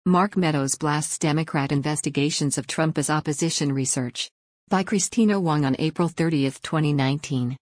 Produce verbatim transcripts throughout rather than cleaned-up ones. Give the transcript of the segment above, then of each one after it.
Mark Meadows blasts Democrat investigations of Trump as opposition research. By Christina Wong on April thirtieth, twenty nineteen.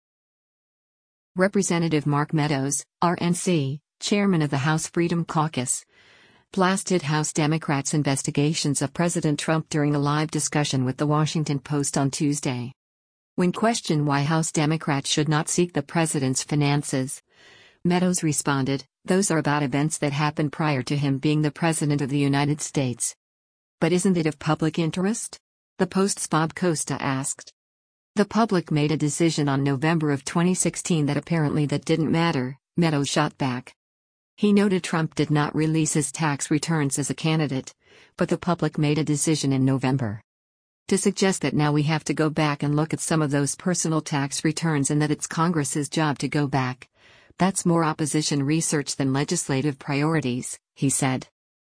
Representative Mark Meadows, R N C, chairman of the House Freedom Caucus, blasted House Democrats' investigations of President Trump during a live discussion with The Washington Post on Tuesday. When questioned why House Democrats should not seek the president's finances, Meadows responded, "Those are about events that happened prior to him being the President of the United States." "But isn't it of public interest?" the Post's Bob Costa asked. "The public made a decision on November of twenty sixteen that apparently that didn't matter," Meadows shot back. He noted Trump did not release his tax returns as a candidate, but the public made a decision in November. To suggest that now we have to go back and look at some of those personal tax returns and that it's Congress's job to go back, that's more opposition research than legislative priorities, he said.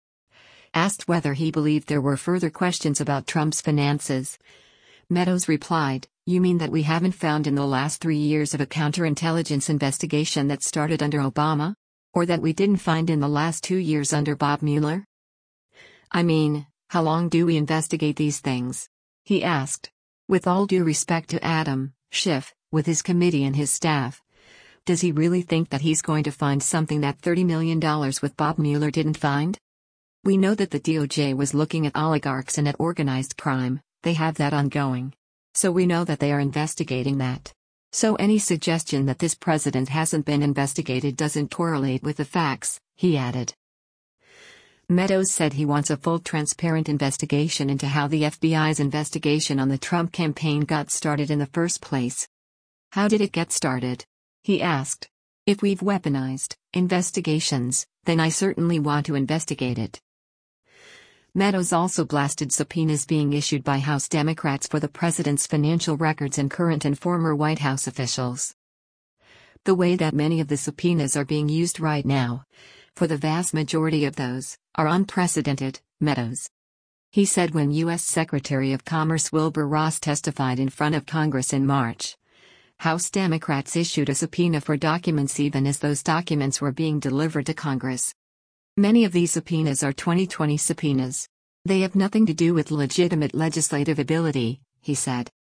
Asked whether he believed there were further questions about Trump's finances, Meadows replied, "You mean that we haven't found in the last three years of a counterintelligence investigation that started under Obama? Or that we didn't find in the last two years under Bob Mueller? I mean, how long do we investigate these things?" he asked. With all due respect to Adam Schiff, with his committee and his staff, does he really think that he's going to find something that thirty million dollars with Bob Mueller didn't find? We know that the D O J was looking at oligarchs and at organized crime, they have that ongoing. So we know that they are investigating that. So any suggestion that this president hasn't been investigated doesn't correlate with the facts, he added. Meadows said he wants a full transparent investigation into how the F B I's investigation on the Trump campaign got started in the first place. How did it get started? He asked. If we've weaponized investigations, then I certainly want to investigate it. Meadows also blasted subpoenas being issued by House Democrats for the president's financial records and current and former White House officials. The way that many of the subpoenas are being used right now, for the vast majority of those, are unprecedented, Meadows. He said when U S Secretary of Commerce Wilbur Ross testified in front of Congress in March. House Democrats issued a subpoena for documents even as those documents were being delivered to Congress. Many of these subpoenas are twenty twenty subpoenas. They have nothing to do with legitimate legislative ability, he said.